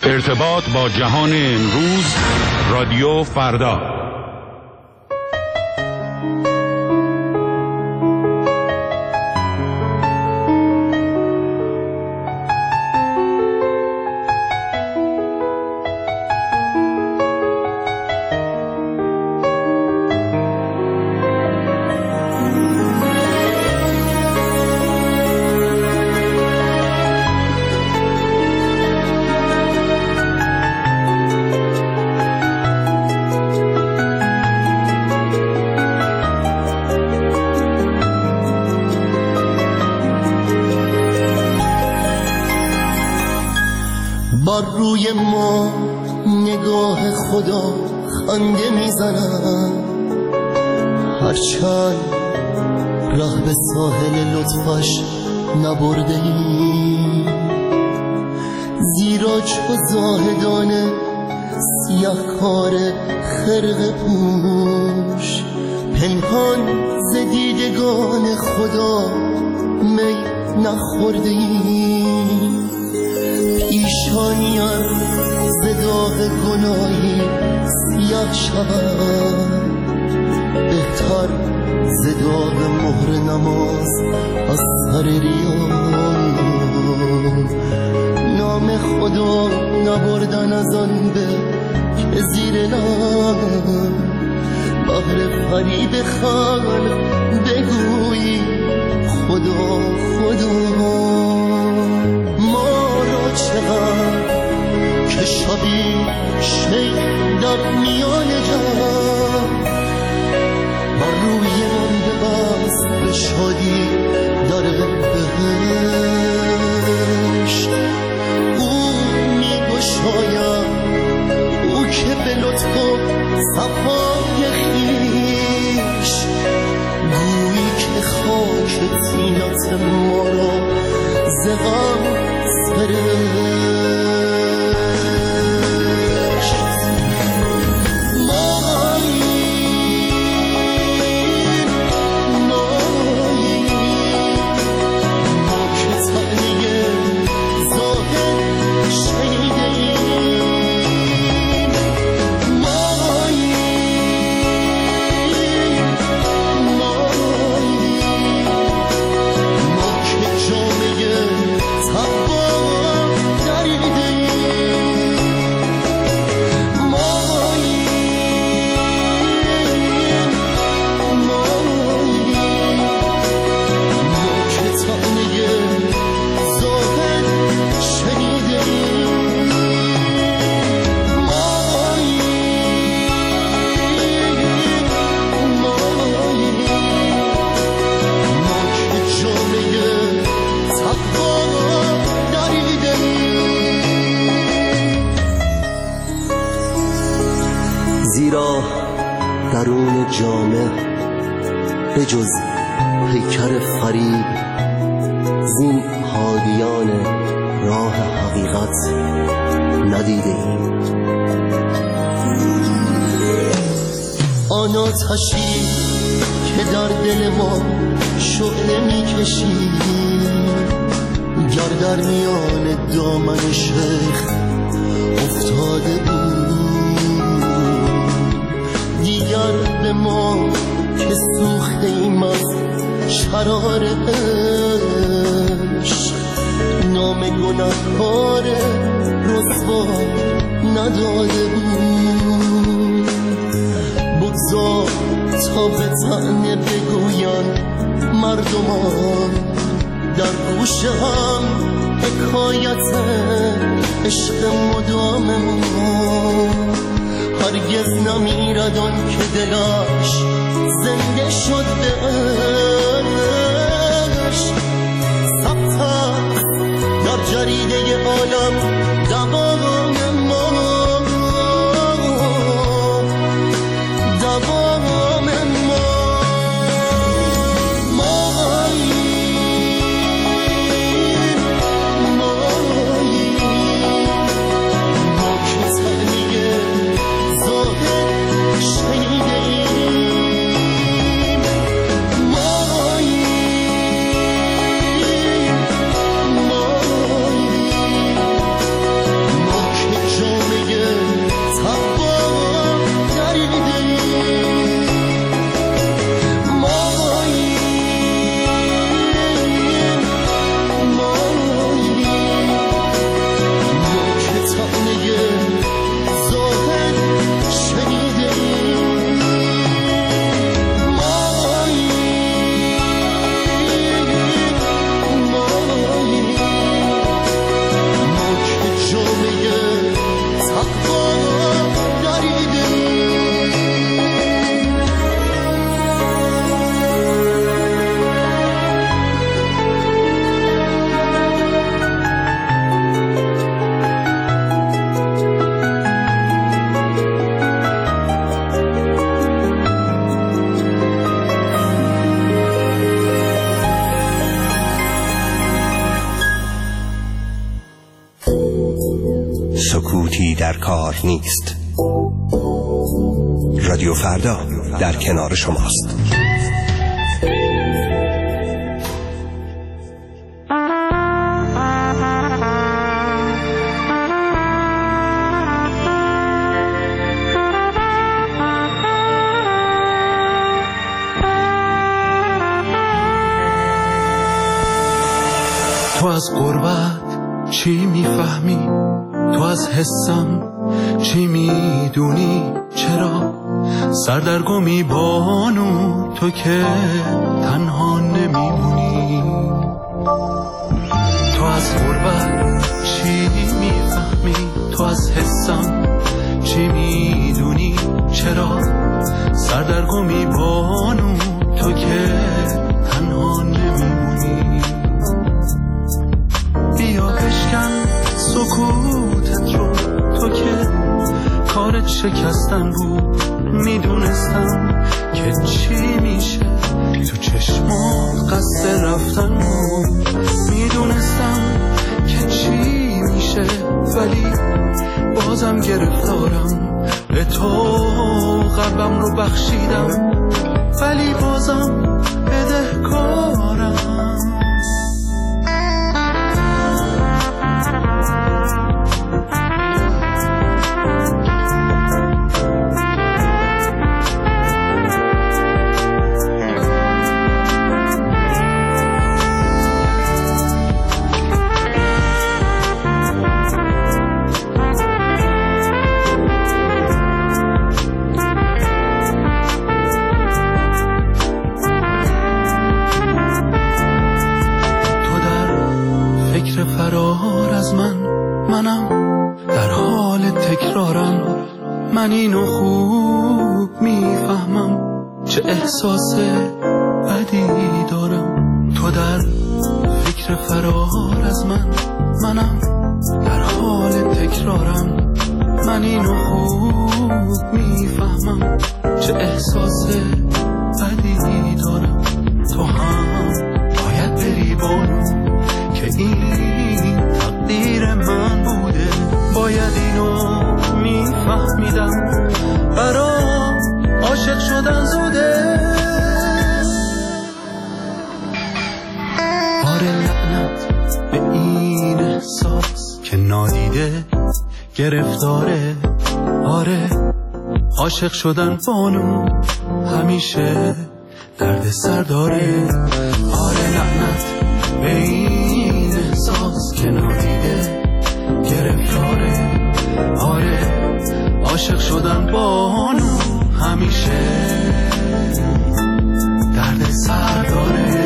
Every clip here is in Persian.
ارتباط با جهان امروز، رادیو فردا. بر روی ما نگاه خدا خنده میزند، هرچند راه به ساحل لطفش نبرده ای، زیرا چو زاهدان سیاهکار خرقه پوش پنهان ز دیدگان خدا می نخورده ای. پیشانیم ز داغ گناهی سیاه شود، بهتر ز داغ مهر نماز از سر ریان. نام خدا نبردن از آن به که زیر لب بهر فریب خلق بگویی خدا خدا. چقدر که شبی شیخ در میان جمع بر روی من ببست به شادی در بهشت. او می گشاید، او که به لطف و صفای خویش گویی که خاک طینت ما را ز غم زیرا درون جامه به جز پیکر فریب زین حالیان راه حقیقت ندیده ایم. آن آتشی که در دل ما شعله میکشی گر در میان دامن شیخ افتاده بود، دیگر به ما که سوخته ایم از شرار عشق نام گناهکار رسوا نداده بود. بگذار تا به طعنه بگوین مردمان در گوش هم حکایت عشق مدام ما. هرگز نمیرد آن که دلش زنده شد به عشق. ثبت در جریده عالم دوام ما، دوام ما. ما سکوتی در کار نیست. رادیو فردا در کنار شماست. تو از غربت چی میفهمی؟ تو از حسم چی میدونی؟ چرا سردرگمی بانو تو که تنها نمیمونی؟ تو از غربت چی میفهمی؟ تو از حسم چی میدونی؟ چرا سردرگمی بانو تو که تنها نمیمونی؟ بیا بشکن سکوتت رو، تو که کارت شکستن بود. میدونستم که چی میشه، تو چشمات قصد رفتن بود. میدونستم که چی میشه، ولی بازم گرفتارم. به تو قلبم رو بخشیدم، ولی بازم بدهکارم. من اینو خوب میفهمم، چه احساس بدی دارم. تو در فکر فرار از منم در حال تکرارم. من اینو خوب میفهمم، چه احساس بدی دارم. تو هم باید بری بانو که این تقدیر من بوده. باید اینو میفهمیدم، برام عاشق شدن زوده. آره لعنت به این احساس که نادیده گرفتاره. آره عاشق شدن بانو همیشه درد سر داره. آره لعنت به این احساس که نادیده گرفتاره. آره عاشق شدن بانو همیشه درد سر داره.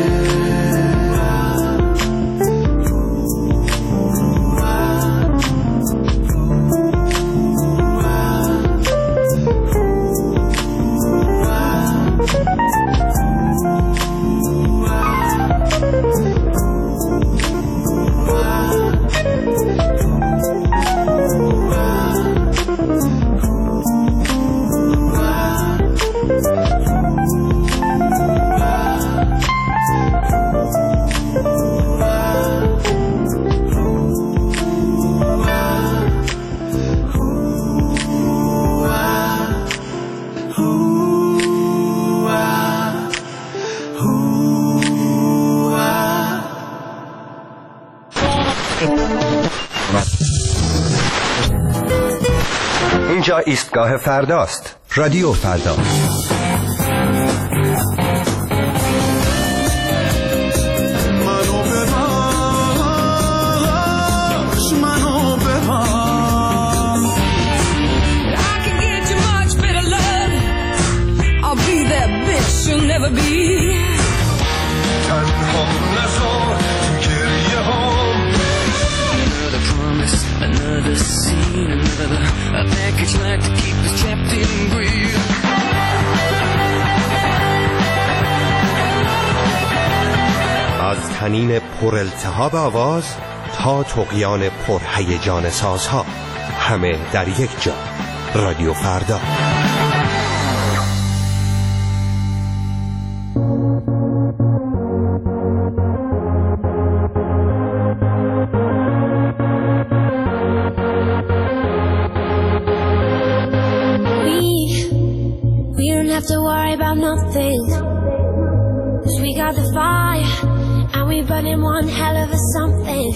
اینجا ایستگاه فرداست. رادیو فردا. از طنین پر التهاب آواز تا طغیان پر هیجان سازها، همه در یک جا. رادیو فردا. nothing. 'Cause we got the fire, and we burning one hell of a something.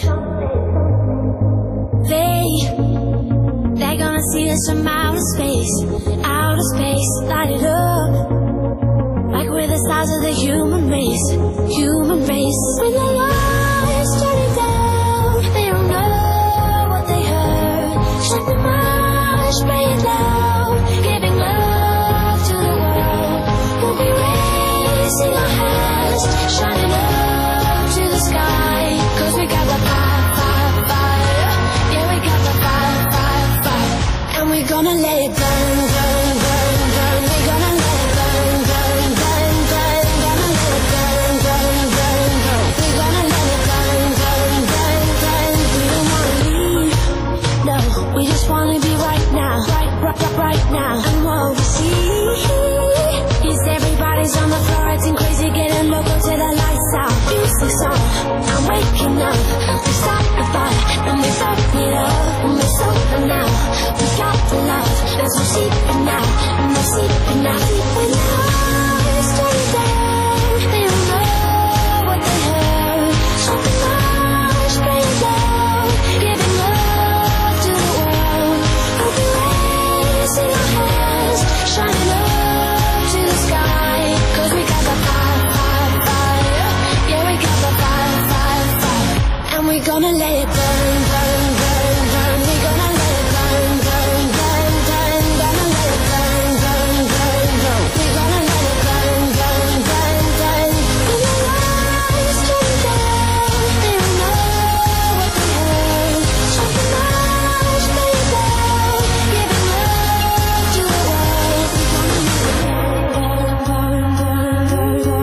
They're gonna see us from outer space, light it up. Like we're the stars of the human race. When the lights turn it down, they don't know what they heard. Shut the marsh, play it loud, giving love to the world. We'll be raising our hands, shining up to the sky. 'Cause we got the fire, fire, fire. Yeah, we got the fire, fire, fire. And we're gonna let it burn, burn, burn, burn. We're gonna let it burn, burn, burn, burn. Gonna let it burn, burn, burn, burn. We're gonna let it burn, burn, burn, burn. We don't wanna leave, no. We just wanna be right now, right now. And what we see is everybody's on the floor acting crazy, getting local till the lights out. Music's on, I'm waking up. We start the fire and we fuck it up. And we're sober now, we got the love. There's no sleeping now, no sleeping now. When the lights turn it down, they don't know what they heard. Shut the marsh, play it loud, giving love to the world. We'll be raising our hands, shining up to the sky. 'Cause we got the fire, fire, fire. Yeah, we got the fire, fire, fire. And we're gonna let it burn, burn, burn, burn. We're gonna let it burn, burn, burn, burn. Gonna let it burn, burn, burn, burn. We're gonna let it burn, burn, burn, burn. When the lights turn down, they don't know what they heard. Shut the marsh, play it loud, giving love to the world. We're gonna let it burn, burn, burn,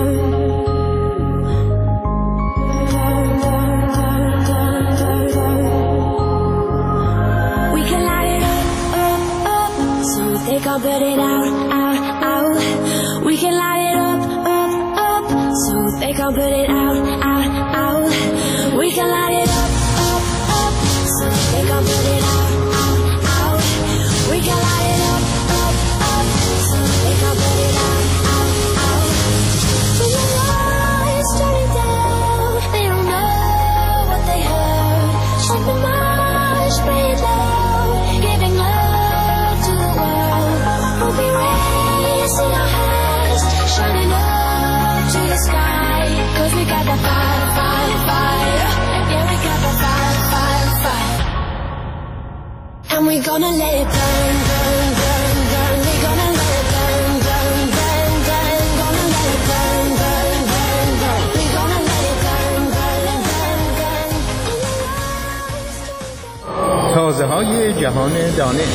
burn. We can light it up, up, up, so they can't put it out, out, out. We can light it up, up, up, so they can't put it out, out, out. We can light it up, up, up, so they can't put it out, out, out. We can light it up, up, up, so they can't put it out, out, out. When the lights turn it down, they don't know what they heard. Shut the marsh, play it loud, giving love to the world. We'll be raising our hands, shining up to the sky. 'Cause we got the fire, fire, fire. Yeah, we got the fire, fire, fire. And we're gonna let it burn, burn, burn, burn. We're gonna let it burn, burn, burn, burn. Gonna let it burn, burn, burn, burn. We're gonna let it burn, burn, burn, burn. تازه‌های جهان دانش.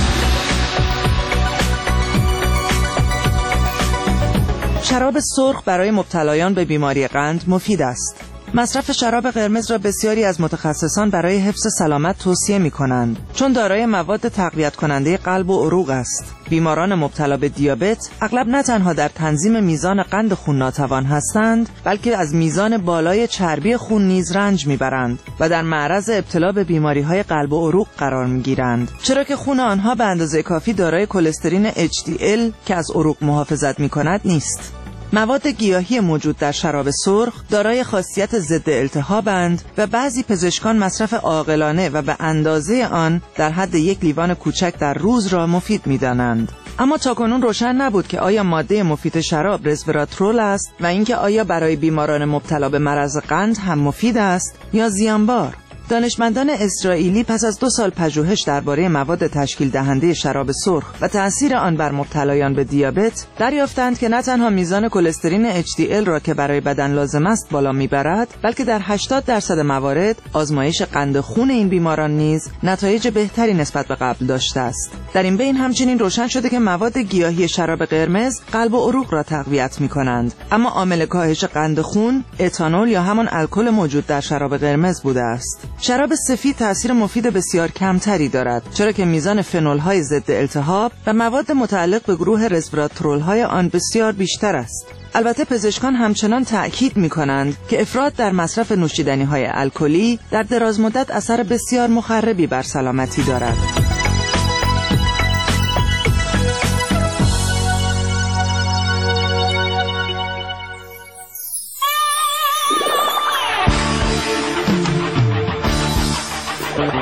شراب سرخ برای مبتلایان به بیماری قند مفید است. مصرف شراب قرمز را بسیاری از متخصصان برای حفظ سلامت توصیه می‌کنند، چون دارای مواد تقویت کننده قلب و عروق است. بیماران مبتلا به دیابت اغلب نه تنها در تنظیم میزان قند خون ناتوان هستند، بلکه از میزان بالای چربی خون نیز رنج میبرند و در معرض ابتلا به بیماری‌های قلب و عروق قرار میگیرند، چرا که خون آنها به اندازه کافی دارای کلسترین HDL که از عروق محافظت میکند نیست. مواد گیاهی موجود در شراب سرخ دارای خاصیت ضد التهابند و بعضی پزشکان مصرف عاقلانه و به اندازه آن در حد یک لیوان کوچک در روز را مفید می‌دانند. اما تاکنون روشن نبود که آیا ماده مفید شراب رزوراترول است و اینکه آیا برای بیماران مبتلا به مرض قند هم مفید است یا زیانبار. دانشمندان اسرائیلی پس از 2 سال پژوهش درباره مواد تشکیل دهنده شراب سرخ و تأثیر آن بر مبتلایان به دیابت دریافتند که نه تنها میزان کلسترین HDL را که برای بدن لازم است بالا میبرد، بلکه در 80% موارد آزمایش قند خون این بیماران نیز نتایج بهتری نسبت به قبل داشته است. در این بین همچنین روشن شده که مواد گیاهی شراب قرمز قلب و عروق را تقویت میکنند، اما عامل کاهش قند خون اتانول یا همان الکل موجود در شراب قرمز بوده است. شراب سفید تأثیر مفید بسیار کمتری دارد، چرا که میزان فنول‌های ضد التهاب و مواد متعلق به گروه رزوراترول‌های آن بسیار بیشتر است. البته پزشکان همچنان تأکید می‌کنند که افراط در مصرف نوشیدنی‌های الکلی در دراز مدت اثر بسیار مخربی بر سلامتی دارد.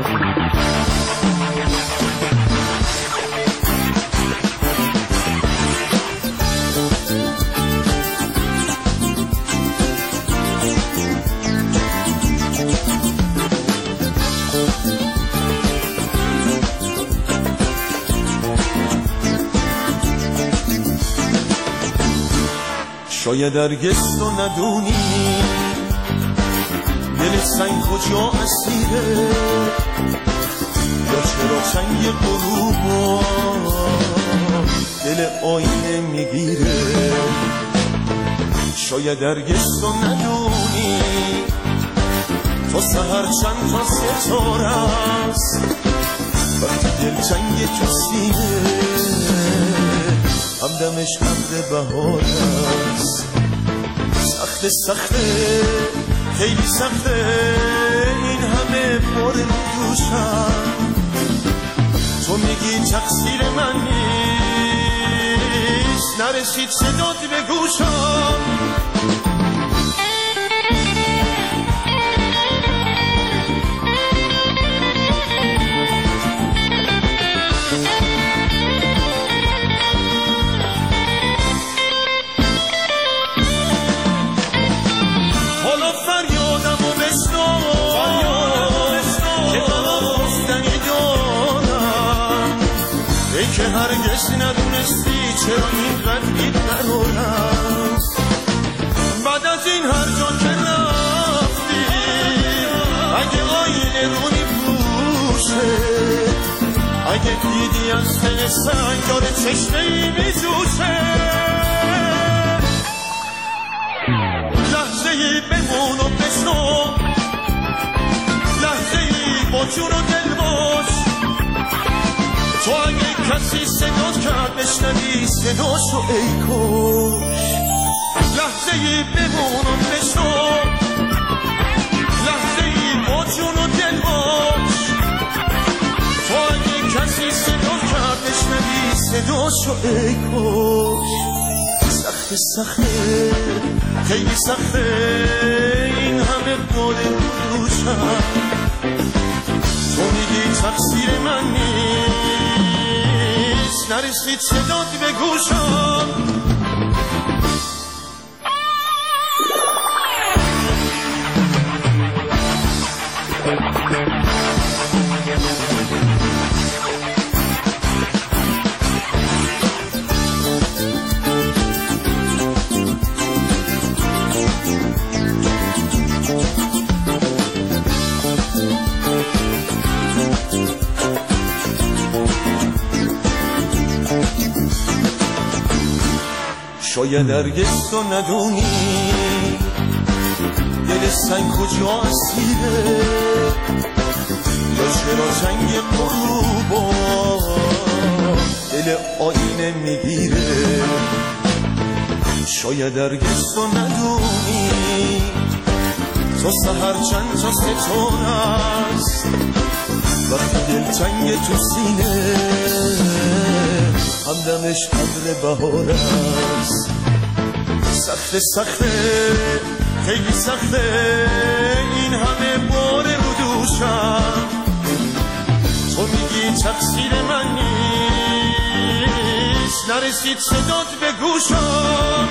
شاید هرگز تو ندونی دل سنگ کجا اسیره، یا چرا چنگ غروبا دل آینه میگیره. شاید هرگز تو ندونی تو سهر چند تا ستاره است، وقتی دل چنگ تو سینه همدمش عبر بهار است. سخته سخته خیلی سخته این همه بار رو دوشم، تو میگی تقصیر من نیست، نرسید صدات به گوشم. که هرگز ندونستی چرا اینقدر بی‌قرارم، بعد از این هر جا که رفتی اگه آینه رو میپوشه، اگه دیدی از دل سنگار چشمه‌ای میجوشه، لحظه‌ای بمون و بشنو، لحظه‌ای با جون و دل باش. تو اگه کسی صدات کرد بشنوی صداشو ای کش، لحظه‌ای بمون و بشنو، لحظه‌ای با جون و دل باش. تو اگه کسی صدات کرد بشنوی صداشو ای کش. سخته سخته خیلی سخته این همه بال روشم، تو میگی تقصیر من نیست، نرسید صدات به گوشم. شاید هرگز تو ندونی دل سنگ کجا اسیره، یا چرا چنگ غروبا دل آینه میگیره. شاید هرگز تو ندونی تو سهر چند تا ستاره است، وقتی دل تنگ تو سینه همدمش عبر بهار است. سخته سخته خیلی سخته این همه بار رو دوشم، تو میگی تقصیر من نیست، نرسید صدات به گوشم.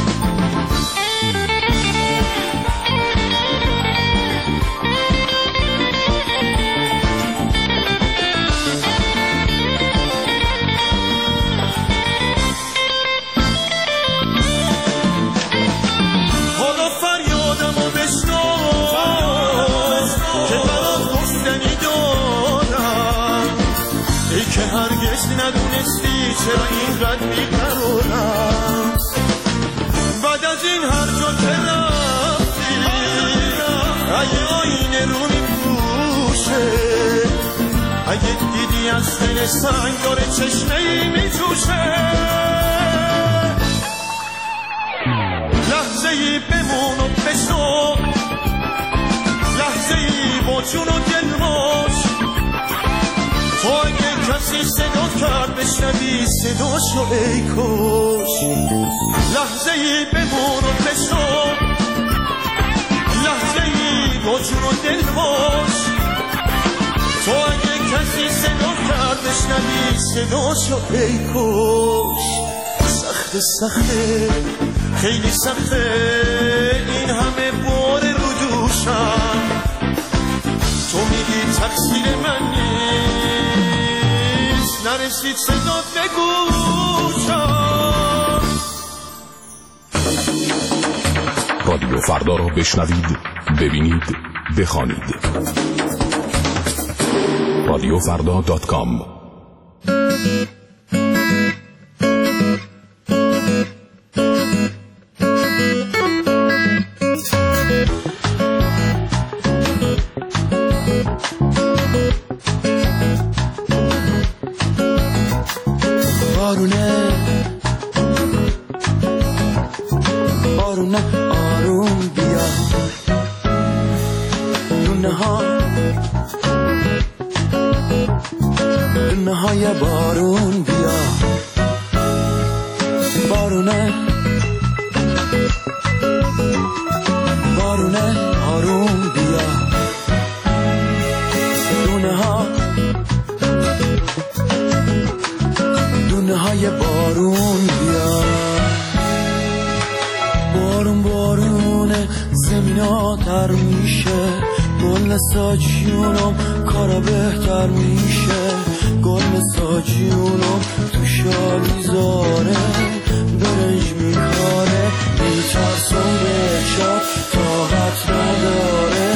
که هرگز ندونستی چرا اینقدر بی‌قرارم، بعد از این هر جا که رفتی اگه آینه رو میپوشه، اگه دیدی از دل سنگ داره چشمه‌ای میجوشه، لحظه‌ای بمون و بشنو، لحظه‌ای با جون و دل باش. تو اگه کسی صدات کرد بشنوی صداشو ای کش، لحظه‌ای بمون و بشنو، لحظه‌ای با جون و دل باش. تو کسی صدا کرد بشنوی صداشو ای کش. سخته سخته خیلی سخته این همه بار رو دوشم، تو میگی تقصیر من نیست نرسید صدات به گوشم. رادیو فردا رو بشنوید، ببینید، بخوانید. radiofrda.com. بارونه آروم بیا، دونه های بارون بیا. بارونه آروم بیا، دونه های بارون بیا. بارونه زمینا تر میشه، گل ساجیونم کارا بهتر میشه. گل ساجیونم تو شالیزاره برنج میکاره، میترسم به چار طاقت نداره،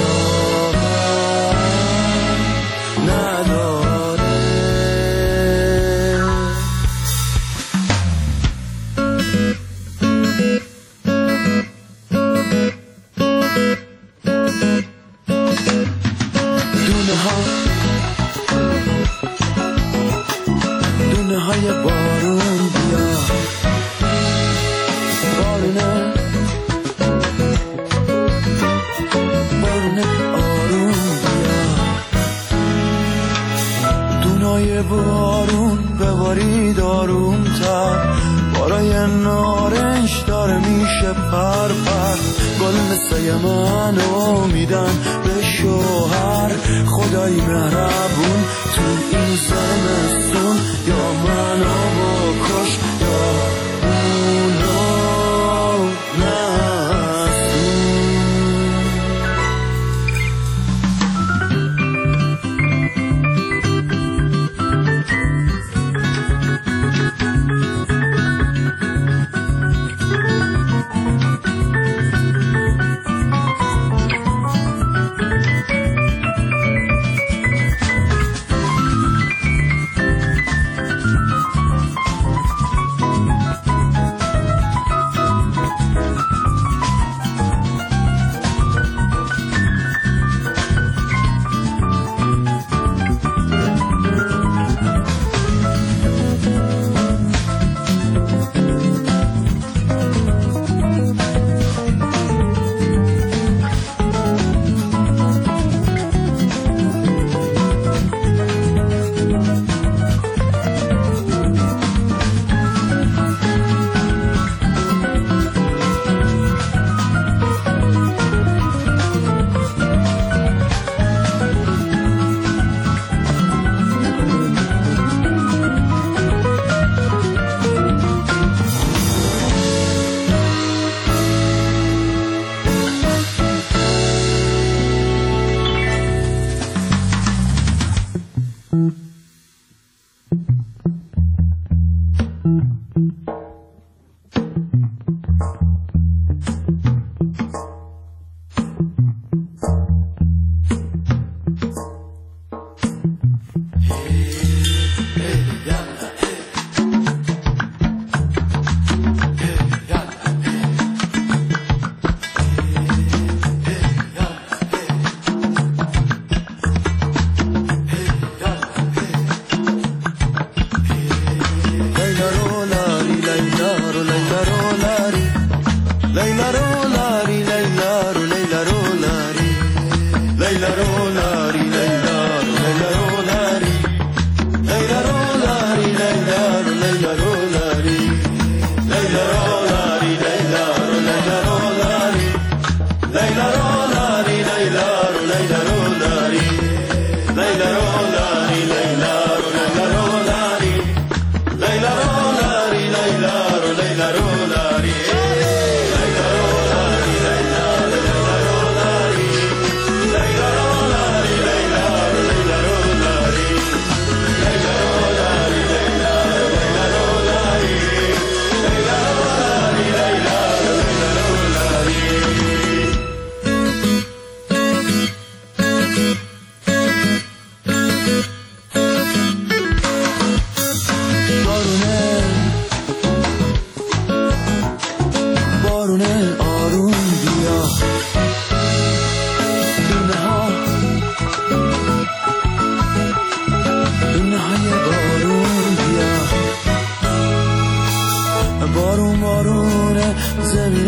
دونه های بارون بیا. بارونه آروم بیا. دونای بارون ببارید آروم تر، بارای نارنج داره میشه پر پر. گل مثل منو میدن به شوهر، خدای مهربون تو این زمستون، یا منو بکش یا اونو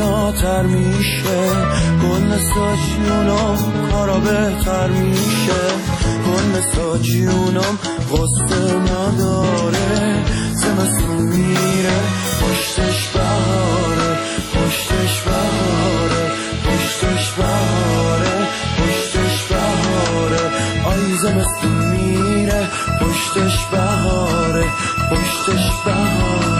زیباتر میشه، گل مثل جونم کارا بهتر میشه، گل مثل جونم غصه نداره، زمستون میره پشتش بهاره، پشتش بهاره، پشتش بهاره، پشتش بهاره، آی زمستون میره پشتش بهاره، پشتش بهاره.